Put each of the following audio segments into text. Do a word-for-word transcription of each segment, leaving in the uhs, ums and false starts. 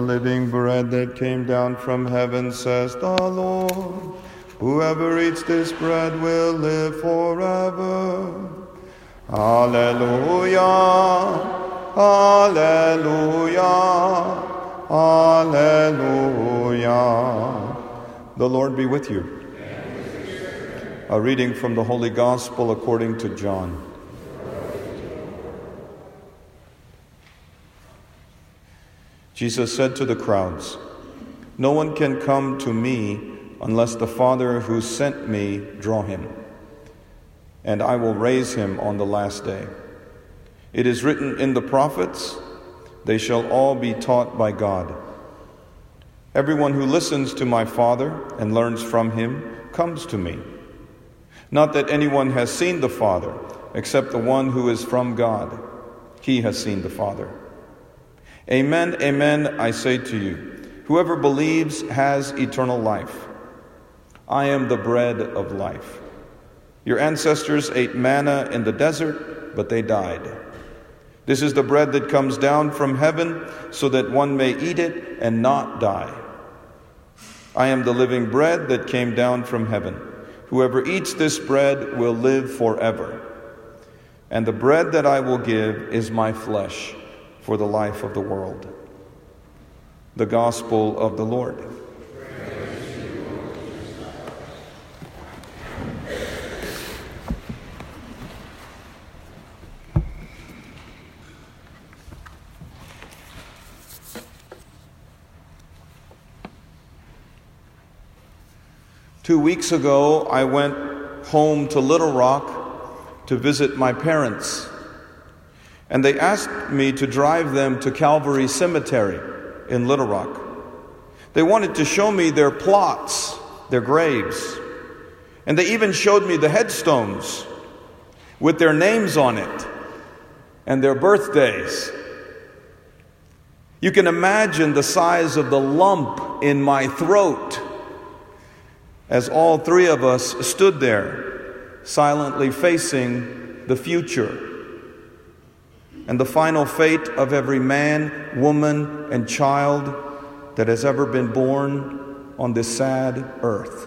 the living bread that came down from heaven, says the Lord. Whoever eats this bread will live forever. Alleluia, alleluia, alleluia. The Lord be with you. A reading from the Holy Gospel according to John. Jesus said to the crowds, "No one can come to me unless the Father who sent me draw him, and I will raise him on the last day. It is written in the prophets, they shall all be taught by God. Everyone who listens to my Father and learns from him comes to me. Not that anyone has seen the Father, except the one who is from God. He has seen the Father. Amen, amen, I say to you, whoever believes has eternal life. I am the bread of life. Your ancestors ate manna in the desert, but they died. This is the bread that comes down from heaven, so that one may eat it and not die. I am the living bread that came down from heaven. Whoever eats this bread will live forever. And the bread that I will give is my flesh for the life of the world." The Gospel of the Lord. Two weeks ago, I went home to Little Rock to visit my parents, and they asked me to drive them to Calvary Cemetery in Little Rock. They wanted to show me their plots, their graves, and they even showed me the headstones with their names on it and their birthdays. You can imagine the size of the lump in my throat as all three of us stood there, silently facing the future and the final fate of every man, woman, and child that has ever been born on this sad earth.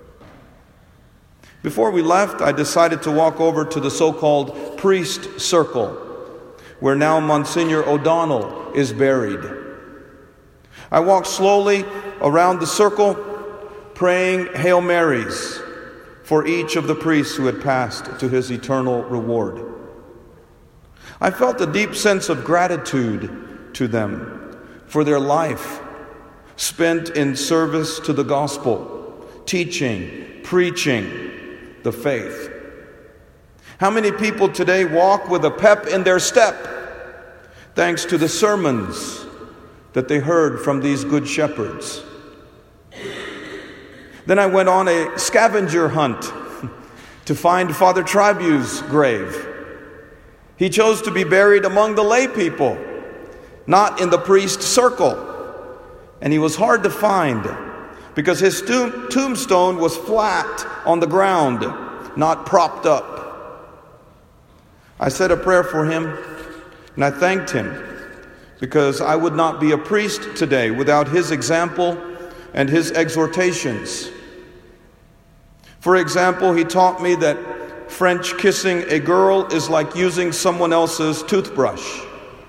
Before we left, I decided to walk over to the so-called priest circle, where now Monsignor O'Donnell is buried. I walked slowly around the circle, praying Hail Marys for each of the priests who had passed to his eternal reward. I felt a deep sense of gratitude to them for their life spent in service to the gospel, teaching, preaching the faith. How many people today walk with a pep in their step thanks to the sermons that they heard from these good shepherds? Then I went on a scavenger hunt to find Father Tribu's grave. He chose to be buried among the lay people, not in the priest circle. And he was hard to find because his tomb- tombstone was flat on the ground, not propped up. I said a prayer for him, and I thanked him because I would not be a priest today without his example and his exhortations. For example, he taught me that French kissing a girl is like using someone else's toothbrush.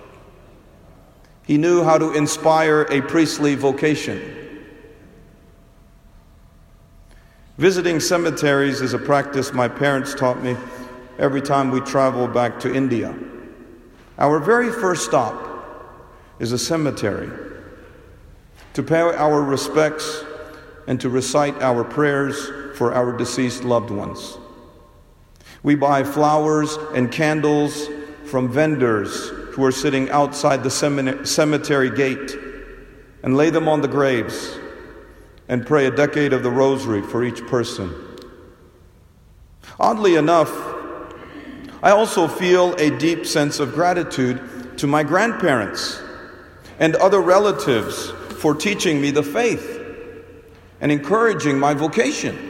He knew how to inspire a priestly vocation. Visiting cemeteries is a practice my parents taught me every time we travel back to India. Our very first stop is a cemetery to pay our respects and to recite our prayers for our deceased loved ones. We buy flowers and candles from vendors who are sitting outside the cemetery gate and lay them on the graves and pray a decade of the rosary for each person. Oddly enough, I also feel a deep sense of gratitude to my grandparents and other relatives for teaching me the faith and encouraging my vocation.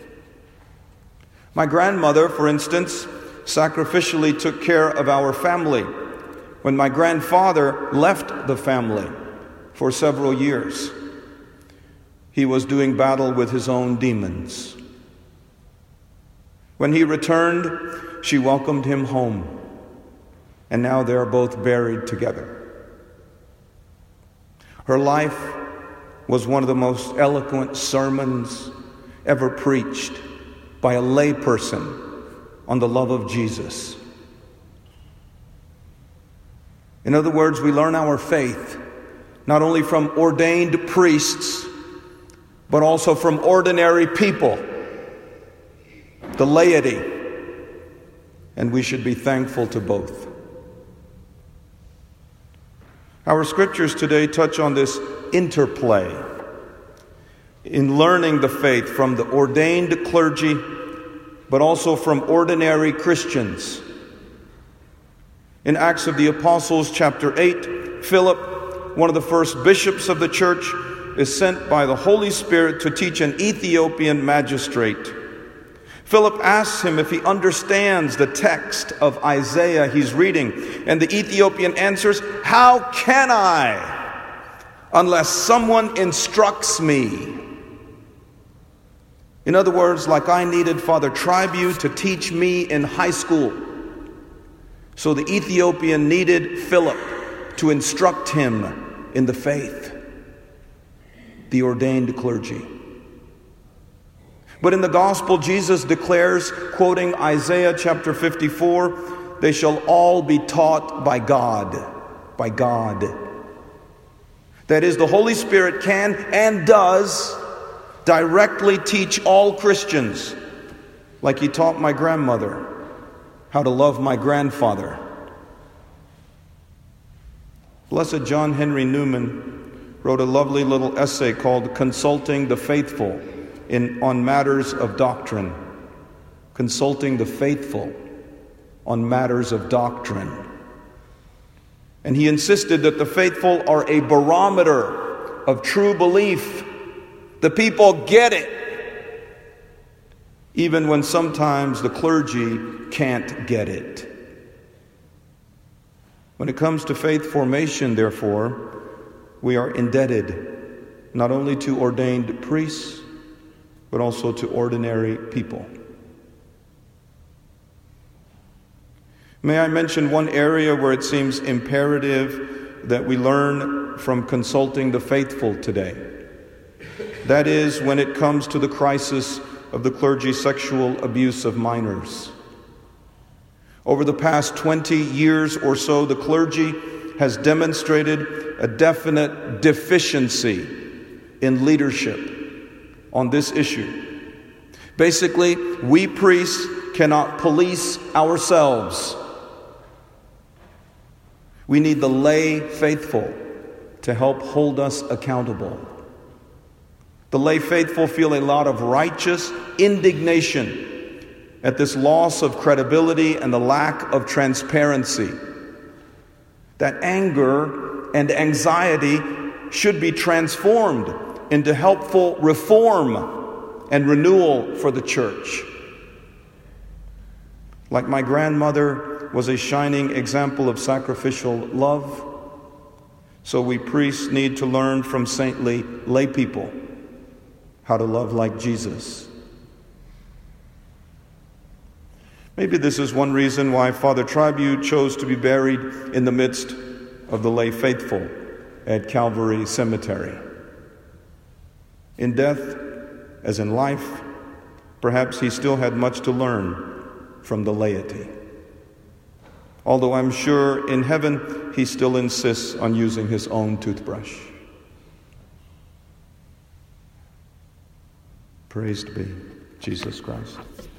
My grandmother, for instance, sacrificially took care of our family when my grandfather left the family for several years. He was doing battle with his own demons. When he returned, she welcomed him home, and now they are both buried together. Her life was one of the most eloquent sermons ever preached by a layperson on the love of Jesus. In other words, we learn our faith not only from ordained priests, but also from ordinary people, the laity, and we should be thankful to both. Our scriptures today touch on this interplay in learning the faith from the ordained clergy, but also from ordinary Christians. In Acts of the Apostles, chapter eight, Philip, one of the first bishops of the church, is sent by the Holy Spirit to teach an Ethiopian magistrate. Philip asks him if he understands the text of Isaiah he's reading, and the Ethiopian answers, "How can I, unless someone instructs me?" In other words, like I needed Father Tribute to teach me in high school, so the Ethiopian needed Philip to instruct him in the faith, the ordained clergy. But in the gospel, Jesus declares, quoting Isaiah chapter fifty-four, "They shall all be taught by God," by God. That is, the Holy Spirit can and does directly teach all Christians, like he taught my grandmother how to love my grandfather. Blessed John Henry Newman wrote a lovely little essay called "Consulting the Faithful" in on matters of doctrine. Consulting the faithful on matters of doctrine. And he insisted that the faithful are a barometer of true belief. The people get it, even when sometimes the clergy can't get it. When it comes to faith formation, therefore, we are indebted not only to ordained priests, but also to ordinary people. May I mention one area where it seems imperative that we learn from consulting the faithful today. That is, when it comes to the crisis of the clergy's sexual abuse of minors. Over the past twenty years or so, the clergy has demonstrated a definite deficiency in leadership on this issue. Basically, we priests cannot police ourselves. We need the lay faithful to help hold us accountable. The lay faithful feel a lot of righteous indignation at this loss of credibility and the lack of transparency. That anger and anxiety should be transformed into helpful reform and renewal for the church. Like my grandmother was a shining example of sacrificial love, so we priests need to learn from saintly lay people how to love like Jesus. Maybe this is one reason why Father Tribute chose to be buried in the midst of the lay faithful at Calvary Cemetery. In death, as in life, perhaps he still had much to learn from the laity. Although I'm sure in heaven he still insists on using his own toothbrush. Praised be Jesus Christ.